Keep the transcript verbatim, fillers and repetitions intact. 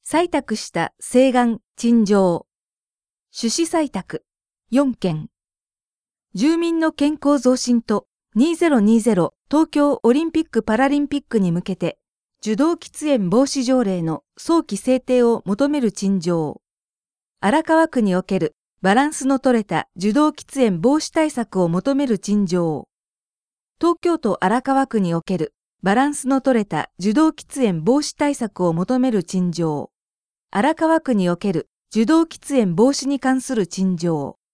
採択した請願、陳情。趣旨採択よんけん。住民の健康増進とにせんにじゅう東京オリンピック・パラリンピックに向けて受動喫煙防止条例の早期制定を求める陳情。荒川区におけるバランスの取れた受動喫煙防止対策を求める陳情。東京都荒川区におけるバランスの取れた受動喫煙防止対策を求める陳情。荒川区における受動喫煙防止に関する陳情。